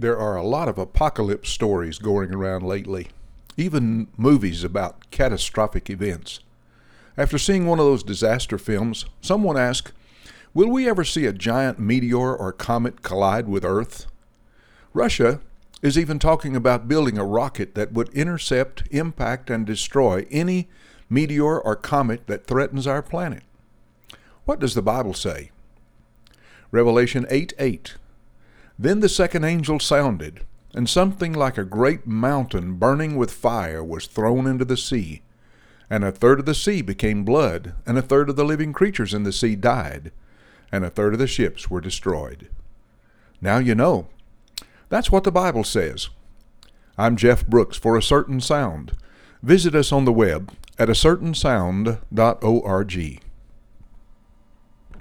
There are a lot of apocalypse stories going around lately, even movies about catastrophic events. After seeing one of those disaster films, someone asked, will we ever see a giant meteor or comet collide with Earth? Russia is even talking about building a rocket that would intercept, impact, and destroy any meteor or comet that threatens our planet. What does the Bible say? Revelation 8:8. Then the second angel sounded, and something like a great mountain burning with fire was thrown into the sea. And a third of the sea became blood, and a third of the living creatures in the sea died, and a third of the ships were destroyed. Now you know. That's what the Bible says. I'm Jeff Brooks for A Certain Sound. Visit us on the web at acertainsound.org.